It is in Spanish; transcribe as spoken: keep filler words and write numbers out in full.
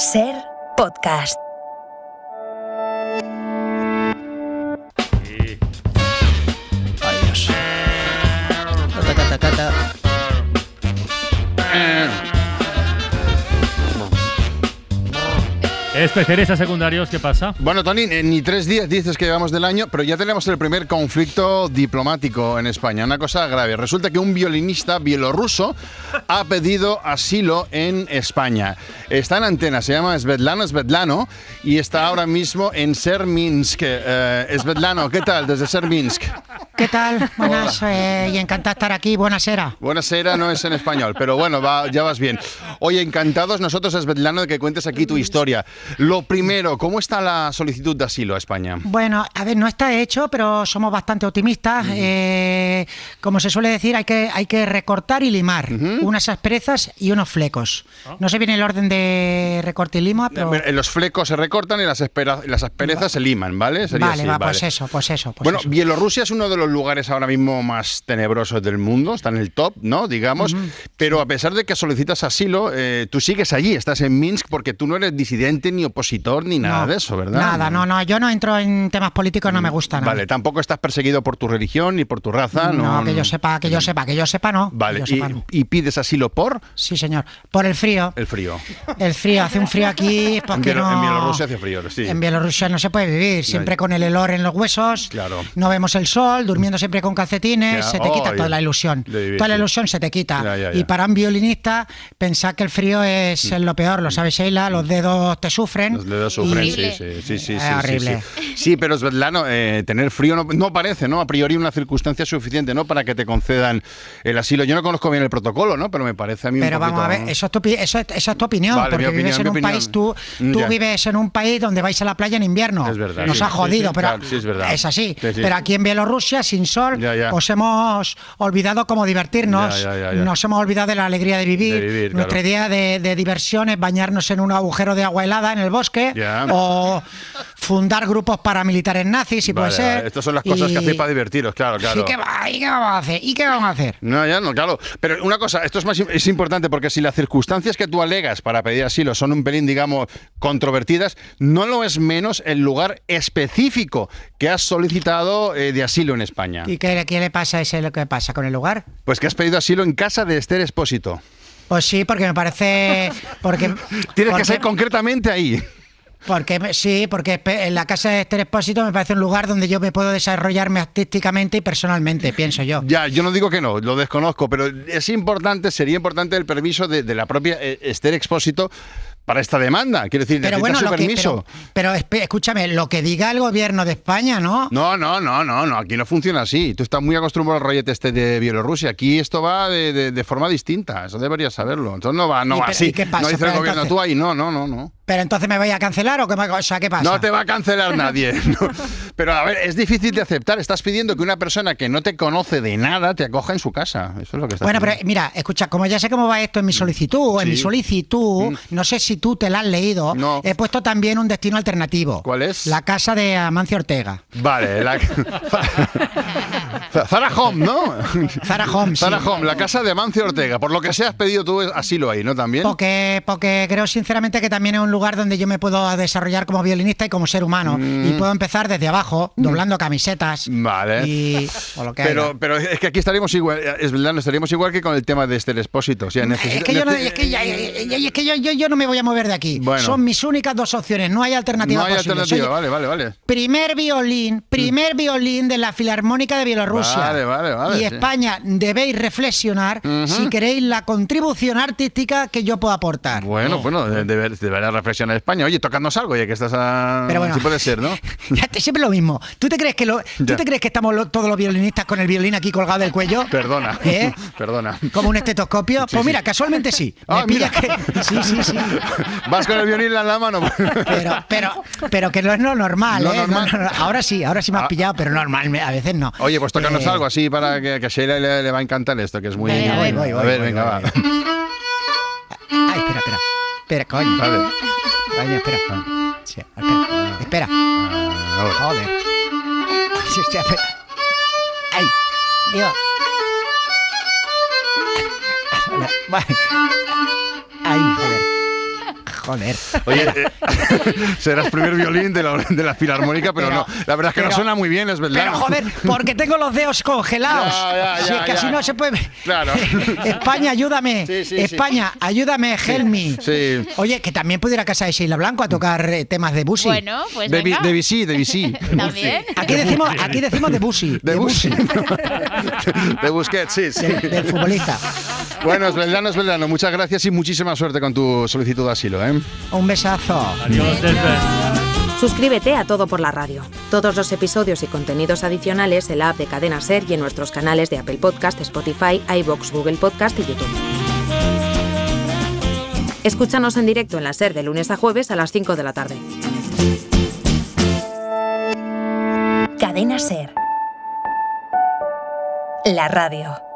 Ser Podcast. Sí. Ay, Dios. Cata, cata, cata. Especialistas secundarios, ¿qué pasa? Bueno, Tony, ni tres días dices que llevamos del año, pero ya tenemos el primer conflicto diplomático en España. Una cosa grave. Resulta que un violinista bielorruso ha pedido asilo en España. Está en antena, se llama Svetlana Svetlano y está ahora mismo en Serminsk. Eh, Svetlano, ¿qué tal? Desde Serminsk. ¿Qué tal? Buenas, eh, y encantada de estar aquí. Buenasera. Buenasera no es en español, pero bueno, va, ya vas bien. Oye, encantados nosotros, Svetlano, de que cuentes aquí tu historia. Lo primero, ¿cómo está la solicitud de asilo a España? Bueno, a ver, no está hecho, pero somos bastante optimistas. Uh-huh. Eh, como se suele decir, hay que, hay que recortar y limar. Uh-huh. Unas asperezas y unos flecos. ¿Oh? No sé bien el orden de recorte y lima, pero... Los flecos se recortan y las, espera, las asperezas va. se liman, ¿vale? Sería vale, así, va, vale. pues eso, pues eso. Pues bueno, eso. Bielorrusia es uno de los lugares ahora mismo más tenebrosos del mundo, está en el top, ¿no? Digamos, uh-huh. Pero a pesar de que solicitas asilo, eh, tú sigues allí, estás en Minsk porque tú no eres disidente ni opositor ni nada no, de eso, ¿verdad? Nada, no, no, yo no entro en temas políticos, no me gusta nada. Vale, tampoco estás perseguido por tu religión ni por tu raza, ¿no? No, que yo sepa, que yo sepa, que yo sepa, no. Vale, yo y, sepa, no. ¿Y pides asilo por? Sí, señor, por el frío. El frío. El frío, hace un frío aquí porque en, Bielo, no... en Bielorrusia hace frío, sí. En Bielorrusia no se puede vivir, siempre con el helor en los huesos, claro. No vemos el sol, durmiendo siempre con calcetines, ya. se te oh, quita ya. toda la ilusión. Vivir, toda la sí. ilusión se te quita. Ya, ya, ya. Y para un violinista, pensar que el frío es mm. lo peor, lo sabes, Sheila, los dedos te sufren. Los dedos sufren, y... sí, sí, sí, sí, es sí, horrible. Sí, sí. sí, pero Svetlano, eh, tener frío no, no parece, ¿no? A priori una circunstancia suficiente, ¿no? Para que te concedan el asilo. Yo no conozco bien el protocolo, ¿no? Pero me parece a mí pero un poquito... Pero vamos a ver, eso es tu, eso es, esa es tu opinión, vale, porque opinión, vives en un opinión. país, tú, tú vives en un país donde vais a la playa en invierno. Es verdad. Nos sí, ha jodido, sí, sí, pero claro, sí, es, verdad. es así. Sí, sí. Pero aquí en Bielorrusia, sin sol, ya, ya. os hemos olvidado cómo divertirnos, ya, ya, ya, ya. nos hemos olvidado de la alegría de vivir. De vivir Nuestra claro. idea de, de diversión es bañarnos en un agujero de agua helada en el bosque ya. o fundar grupos paramilitares nazis, si vale, puede ser. Vale. Estas son las cosas y... que hacéis para divertiros, claro, claro. ¿Y qué, va, ¿Y qué vamos a hacer? ¿Y qué vamos a hacer? No, ya no, claro. Pero una cosa, esto es, más, es importante porque si las circunstancias que tú alegas para pedir asilo son un pelín, digamos, controvertidas, no lo es menos el lugar específico que has solicitado eh, de asilo en España. ¿Y qué, qué le pasa a ese lo que pasa con el lugar? Pues que has pedido asilo en casa de Esther Expósito. Pues sí, porque me parece... Porque, Tienes porque, que ser concretamente ahí. Porque sí, porque en la casa de Esther Expósito me parece un lugar donde yo me puedo desarrollarme artísticamente y personalmente, pienso yo. Ya, yo no digo que no, lo desconozco, pero es importante, sería importante el permiso de, de la propia Esther Expósito para esta demanda. Quiero decir, pero necesitas bueno, su que, permiso. Pero, pero escúchame, lo que diga el gobierno de España, ¿no? No, no, no, no, no, aquí no funciona así. Tú estás muy acostumbrado al rollete este de Bielorrusia. Aquí esto va de, de, de forma distinta. Eso deberías saberlo. Entonces no va, no va pero, así. ¿qué pasa? No dice el gobierno, entonces... tú ahí, no, no, no, no. Pero entonces me voy a cancelar o qué, o sea, ¿qué pasa? No te va a cancelar nadie. No. Pero a ver, es difícil de aceptar. Estás pidiendo que una persona que no te conoce de nada te acoja en su casa. Eso es lo que estás Bueno, pidiendo. pero mira, escucha, como ya sé cómo va esto en mi solicitud, sí. en mi solicitud, mm. no sé si tú te la has leído, no. he puesto también un destino alternativo. ¿Cuál es? La casa de Amancio Ortega. Vale, la... Zara Home, ¿no? Zara Home, Zara sí. Home, la casa de Amancio Ortega. Por lo que sea, has pedido tú asilo ahí, ¿no? También. Porque, porque creo sinceramente que también es un lugar donde yo me puedo desarrollar como violinista y como ser humano. Mm. Y puedo empezar desde abajo, doblando camisetas. Vale. Y, o lo que pero, haya. pero es que aquí estaríamos igual, es verdad, estaríamos igual que con el tema de Esther Expósito. O sea, necesita, es que, yo, no, es que, ya, es que yo, yo, yo no me voy a mover de aquí. Bueno. Son mis únicas dos opciones, no hay alternativa No hay posible. alternativa, Soy vale, vale, vale. Primer violín, primer mm. violín de la Filarmónica de Bielorrusia. Vale, vale, vale. Y sí. España, debéis reflexionar uh-huh. si queréis la contribución artística que yo puedo aportar. Bueno, oh. bueno, debería de reflexionar España. Oye, tocadnos algo, ya que estás a... Pero bueno, sí puede ser, ¿no? Siempre lo mismo. ¿Tú te crees que lo, ¿tú te crees que estamos lo, todos los violinistas con el violín aquí colgado del cuello? Perdona, ¿Eh? perdona. ¿Como un estetoscopio? Sí, pues mira, sí. casualmente sí. Me ah, pillas que... Sí, sí, sí. Vas con el violín en la mano. Pero, pero, pero que no es lo normal, lo ¿eh? normal. No, no, no. Ahora sí, ahora sí me has ah. pillado, pero normal, a veces no. Oye, pues tócanos eh... algo así para que, que a Sheila le, le va a encantar esto, que es muy... Venga, voy, voy, voy, a ver, voy, venga, voy, va. voy. Ay, espera, espera. Espera, coño. Vale. Coño, espera. Sí, espera. Espera. Ah, Joder. Ay, Dios. Ay, joder. Joder. Oye, eh, serás primer violín de la, de la filarmónica, pero, pero no. La verdad es que pero, no suena muy bien, es verdad. Pero joder, porque tengo los dedos congelados. Ya, ya, ya, si es que ya. así no se puede. Claro. España, ayúdame. Sí, sí, España, sí. ayúdame, help me. Sí. Oye, que también pudiera casa de Sheila Blanco a tocar eh, temas de Busi. Bueno, pues De, venga. de Vichy, de Vichy. También. Aquí decimos, aquí decimos de Busi. De Busi. De Busquets, sí, sí. Del, del futbolista. Bueno, Svetlana, Svetlana, muchas gracias y muchísima suerte con tu solicitud de asilo, ¿eh? Un besazo. Adiós, Desbel. Suscríbete a Todo por la Radio. Todos los episodios y contenidos adicionales en la app de Cadena SER y en nuestros canales de Apple Podcast, Spotify, iVoox, Google Podcast y YouTube. Escúchanos en directo en la SER de lunes a jueves a las cinco de la tarde. Cadena SER. La radio.